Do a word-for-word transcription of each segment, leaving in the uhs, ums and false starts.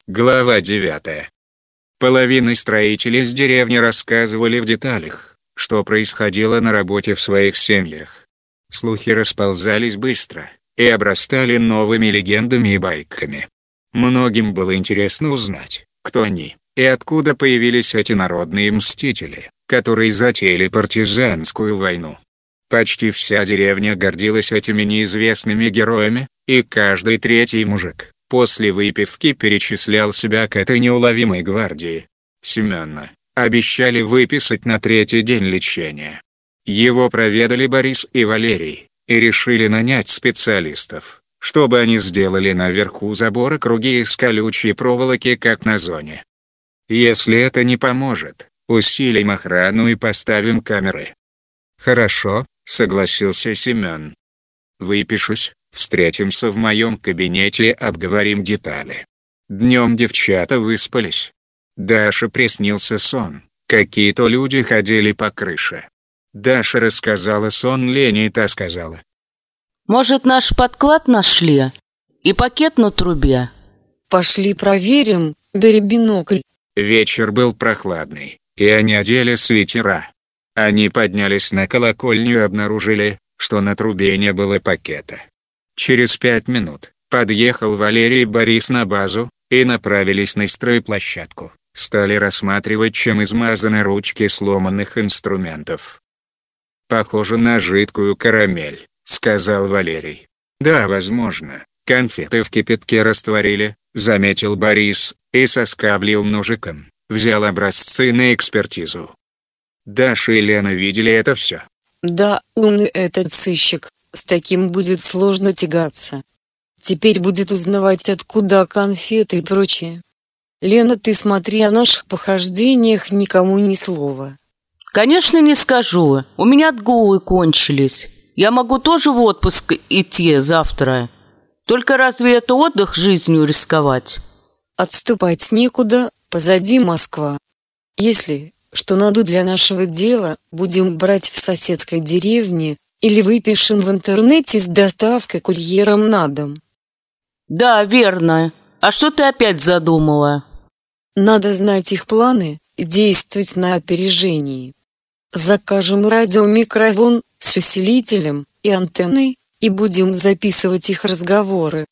Глава девятая. Половина строителей из деревни рассказывали в деталях, что происходило на работе в своих семьях. Слухи расползались быстро и обрастали новыми легендами и байками. Многим было интересно узнать, кто они и откуда появились эти народные мстители, которые затеяли партизанскую войну. Почти вся деревня гордилась этими неизвестными героями, и каждый третий мужик после выпивки перечислял себя к этой неуловимой гвардии. Семена обещали выписать на третий день лечения. Его проведали Борис и Валерий, и решили нанять специалистов, чтобы они сделали наверху забора круги из колючей проволоки, как на зоне. Если это не поможет, усилим охрану и поставим камеры. Хорошо, согласился Семен. Выпишусь, встретимся в моем кабинете и обговорим детали. Днем девчата выспались. Даше приснился сон, какие-то люди ходили по крыше. Даша рассказала сон Лене, и та сказала: «Может, наш подклад нашли? И пакет на трубе?» «Пошли проверим, бери бинокль». Вечер был прохладный, и они одели свитера. Они поднялись на колокольню и обнаружили, что на трубе не было пакета. Через пять минут подъехал Валерий и Борис на базу, и направились на стройплощадку. Стали рассматривать, чем измазаны ручки сломанных инструментов. «Похоже на жидкую карамель», — сказал Валерий. «Да, возможно, конфеты в кипятке растворили», — заметил Борис, и соскоблил ножиком, взял образцы на экспертизу. Даша и Лена видели это все. «Да, умный этот сыщик, с таким будет сложно тягаться. Теперь будет узнавать, откуда конфеты и прочее. Лена, ты смотри, о наших похождениях никому ни слова». «Конечно, не скажу. У меня отгулы кончились. Я могу тоже в отпуск идти завтра. Только разве это отдых жизнью рисковать?» «Отступать некуда, позади Москва. Если что надо для нашего дела, будем брать в соседской деревне или выпишем в интернете с доставкой курьером на дом». «Да, верно. А что ты опять задумала?» «Надо знать их планы и действовать на опережении. Закажем радиомикрофон с усилителем и антенной и будем записывать их разговоры».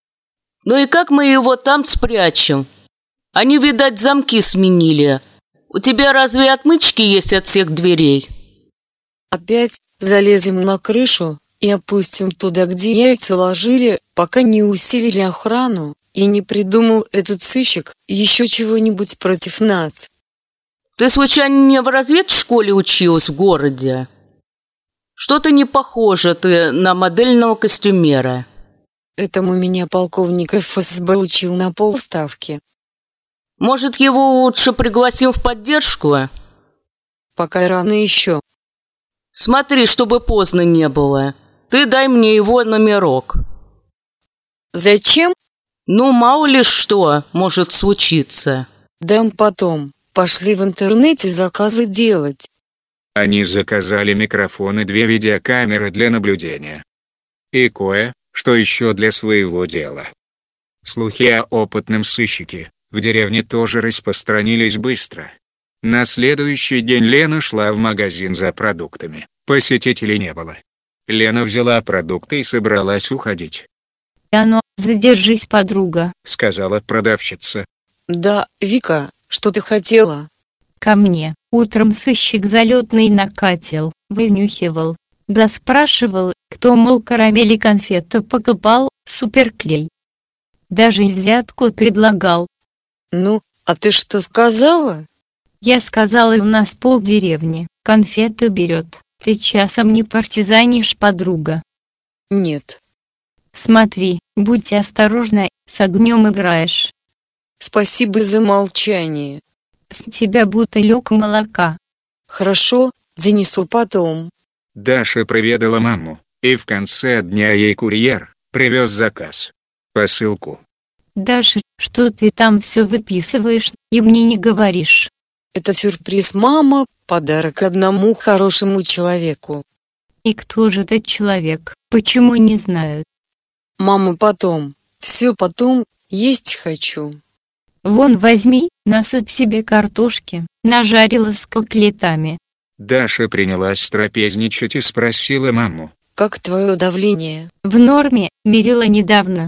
«Ну и как мы его там спрячем? Они, видать, замки сменили. У тебя разве отмычки есть от всех дверей?» «Опять залезем на крышу и опустим туда, где яйца ложили, пока не усилили охрану и не придумал этот сыщик еще чего-нибудь против нас». «Ты случайно не в разведшколе училась в городе? Что-то не похоже ты на модельного костюмера». «Этому меня полковник эф эс бэ учил на полставки». «Может, его лучше пригласим в поддержку?» «Пока рано еще». «Смотри, чтобы поздно не было. Ты дай мне его номерок». «Зачем?» «Ну, мало ли что может случиться». «Дам потом. Пошли в интернете заказы делать». Они заказали микрофон и две видеокамеры для наблюдения. И кое, что еще для своего дела. Слухи о опытном сыщике в деревне тоже распространились быстро. На следующий день Лена шла в магазин за продуктами. Посетителей не было. Лена взяла продукты и собралась уходить. «А ну, задержись, подруга», — сказала продавщица. «Да, Вика, что ты хотела?» «Ко мне. Утром сыщик залетный накатил, вынюхивал. Да спрашивал, кто, мол, карамели конфеты покупал, суперклей. Даже взятку предлагал». «Ну, а ты что сказала?» «Я сказала, у нас полдеревни конфеты берет. Ты часом не партизанишь, подруга?» «Нет». «Смотри, будь осторожна, с огнем играешь». «Спасибо за молчание». «С тебя бутылек молока». «Хорошо, занесу потом». Даша проведала маму, и в конце дня ей курьер привез заказ. Посылку. «Даша, что ты там все выписываешь и мне не говоришь?» «Это сюрприз, мама, подарок одному хорошему человеку». «И кто же этот человек, почему не знают?» «Мама, потом, все потом, есть хочу». Вон возьми, насыпь себе картошки, нажарила с котлетами. Даша принялась трапезничать и спросила маму. Как твое давление? В норме, мерила недавно.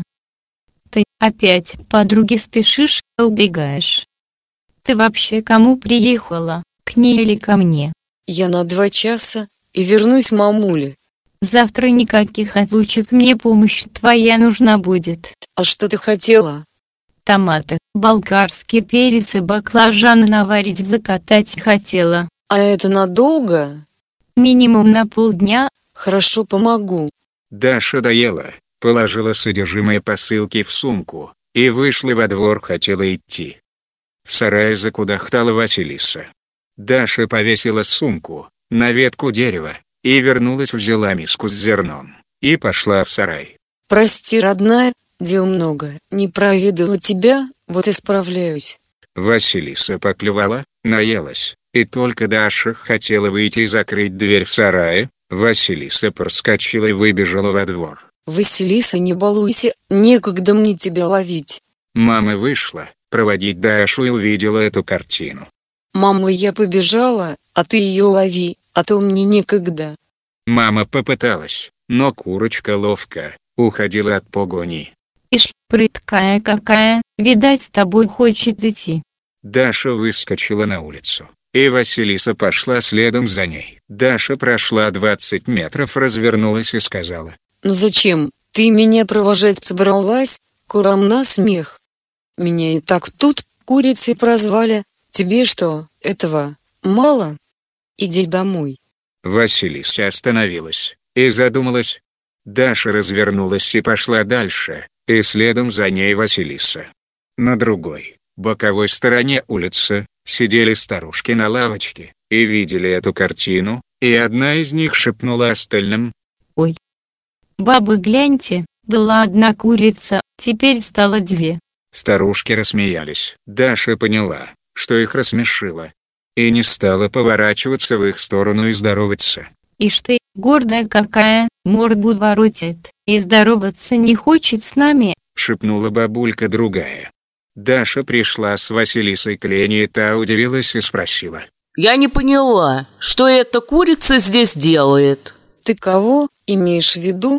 Ты опять подруге спешишь, убегаешь. Ты вообще кому приехала, к ней или ко мне? Я на два часа и вернусь мамуле. Завтра никаких отлучек, мне помощь твоя нужна будет. А что ты хотела? Томаты, болгарский перец и баклажаны наварить, закатать хотела. А это надолго? Минимум на полдня. Хорошо, помогу. Даша доела, положила содержимое посылки в сумку и вышла во двор, хотела идти. В сарае закудахтала Василиса. Даша повесила сумку на ветку дерева и вернулась, взяла миску с зерном и пошла в сарай. Прости, родная, дел много, не проведала тебя, вот исправляюсь. Василиса поклевала, наелась, и только Даша хотела выйти и закрыть дверь в сарае, Василиса проскочила и выбежала во двор. Василиса, не балуйся, некогда мне тебя ловить. Мама вышла проводить Дашу и увидела эту картину. Мама, я побежала, а ты ее лови, а то мне некогда. Мама попыталась, но курочка ловко уходила от погони. Ишь, прыткая какая, видать, с тобой хочет идти. Даша выскочила на улицу, и Василиса пошла следом за ней. Даша прошла двадцать метров, развернулась и сказала. Ну зачем, ты меня провожать собралась, курам на смех? Меня и так тут курицей прозвали, тебе что, этого мало? Иди домой. Василиса остановилась и задумалась. Даша развернулась и пошла дальше, и следом за ней Василиса. На другой, боковой стороне улицы, сидели старушки на лавочке и видели эту картину, и одна из них шепнула остальным. Ой, бабы, гляньте, была одна курица, теперь стало две. Старушки рассмеялись. Даша поняла, что их рассмешило, и не стала поворачиваться в их сторону и здороваться. Ишь ты, гордая какая, морду воротит, и здороваться не хочет с нами, шепнула бабулька другая. Даша пришла с Василисой к Лене, и та удивилась и спросила. Я не поняла, что эта курица здесь делает? Ты кого имеешь в виду?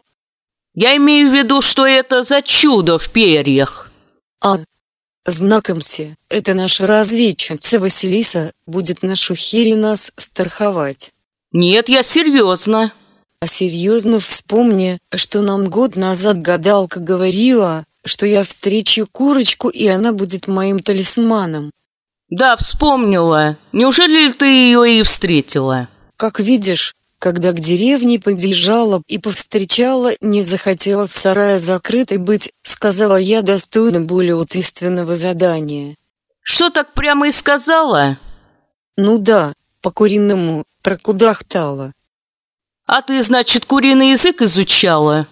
Я имею в виду, что это за чудо в перьях. А, знакомься, это наша разведчица Василиса, будет на шухере нас страховать. Нет, я серьезно. А серьезно вспомни, что нам год назад гадалка говорила, что я встречу курочку, и она будет моим талисманом. Да, вспомнила. Неужели ты ее и встретила? Как видишь, когда к деревне подъезжала и повстречала, не захотела в сарае закрытой быть, сказала я, достойна более ответственного задания. Что, так прямо и сказала? Ну да, по-куриному прокудахтала. А ты, значит, куриный язык изучала?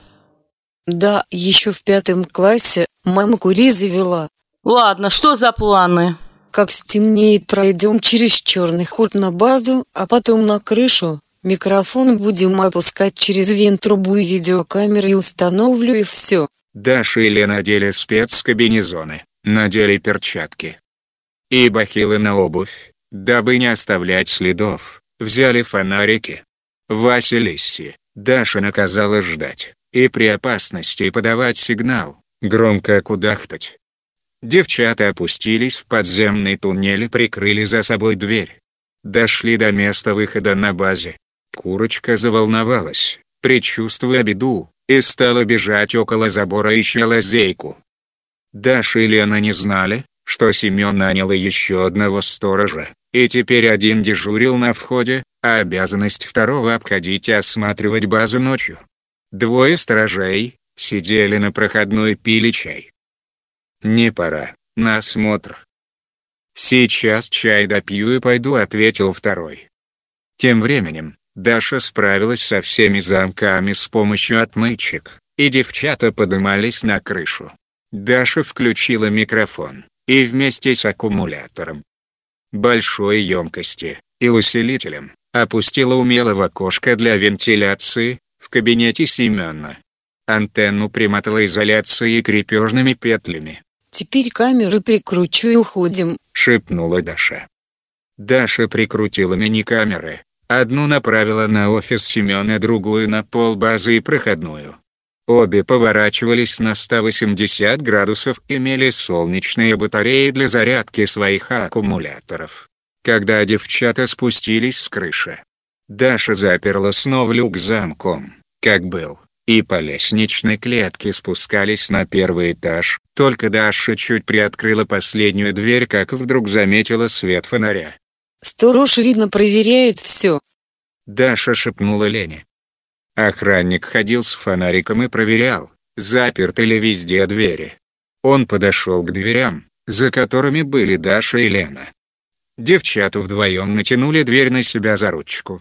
Да, еще в пятом классе мама кури завела. Ладно, что за планы? Как стемнеет, пройдем через черный ход на базу, а потом на крышу. Микрофон будем опускать через вент-трубу и видеокамеры, и установлю, и все. Даша и Лена надели спецкомбинезоны, надели перчатки и бахилы на обувь, дабы не оставлять следов, взяли фонарики. Василисе Даша наказала ждать и при опасности подавать сигнал, громко кудахтать. Девчата опустились в подземный туннель и прикрыли за собой дверь. Дошли до места выхода на базе. Курочка заволновалась, предчувствуя беду, и стала бежать около забора, ища лазейку. Даша и Лена не знали, что Семен нанял еще одного сторожа, и теперь один дежурил на входе, а обязанность второго обходить и осматривать базу ночью. Двое сторожей сидели на проходной, пили чай. «Не пора, на осмотр». «Сейчас чай допью и пойду», — ответил второй. Тем временем Даша справилась со всеми замками с помощью отмычек, и девчата поднимались на крышу. Даша включила микрофон, и вместе с аккумулятором большой емкости и усилителем опустила умело в окошко для вентиляции в кабинете Семена. Антенну примотала изоляцией и крепежными петлями. Теперь камеры прикручу и уходим», — шепнула Даша. Даша прикрутила мини-камеры. Одну направила на офис Семена, другую на полбазы и проходную. Обе поворачивались на сто восемьдесят градусов, имели солнечные батареи для зарядки своих аккумуляторов. Когда девчата спустились с крыши, Даша заперла снова люк замком, как был, и по лестничной клетке спускались на первый этаж. Только Даша чуть приоткрыла последнюю дверь, как вдруг заметила свет фонаря. «Сторож, видно, проверяет все», — Даша шепнула Лене. Охранник ходил с фонариком и проверял, заперты ли везде двери. Он подошел к дверям, за которыми были Даша и Лена. Девчата вдвоем натянули дверь на себя за ручку.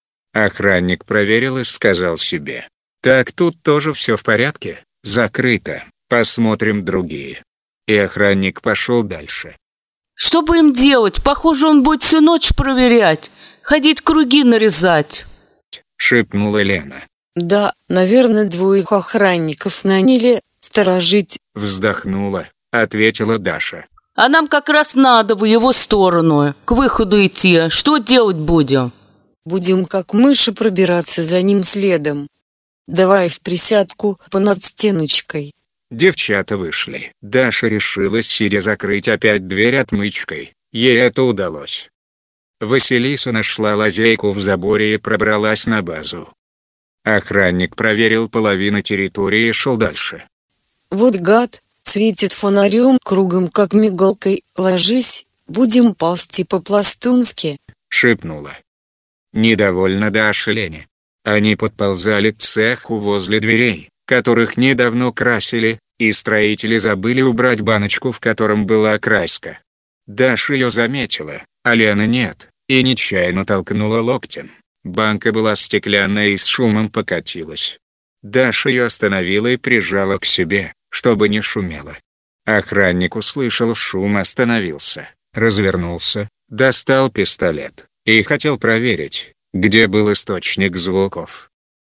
Охранник проверил и сказал себе: «Так, тут тоже все в порядке, закрыто, посмотрим другие». И охранник пошел дальше. Что будем делать? Похоже, он будет всю ночь проверять, ходить круги нарезать, — шепнула Лена. «Да, наверное, двоих охранников наняли сторожить», — вздохнула, ответила Даша. А нам как раз надо в его сторону, к выходу идти. Что делать будем? «Будем как мыши пробираться за ним следом. Давай в присядку понад стеночкой». Девчата вышли. Даша решила, сидя, закрыть опять дверь отмычкой. Ей это удалось. Василиса нашла лазейку в заборе и пробралась на базу. Охранник проверил половину территории и шел дальше. «Вот гад, светит фонарем кругом, как мигалкой. Ложись, будем ползти по-пластунски», — шепнула. Недовольно Даша Лене. Они подползали к цеху возле дверей, которых недавно красили, и строители забыли убрать баночку, в котором была краска. Даша ее заметила, а Лена нет, и нечаянно толкнула локтем. Банка была стеклянная и с шумом покатилась. Даша ее остановила и прижала к себе, чтобы не шумело. Охранник услышал шум, остановился, развернулся, достал пистолет и хотел проверить, где был источник звуков.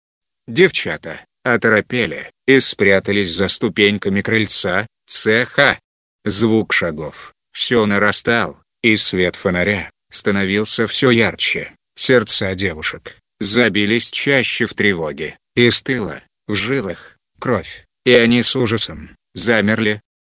Девчата оторопели и спрятались за ступеньками крыльца цеха. Звук шагов все нарастал, и свет фонаря становился все ярче. Сердца девушек забились чаще в тревоге, и стыла в жилах кровь, и они с ужасом замерли,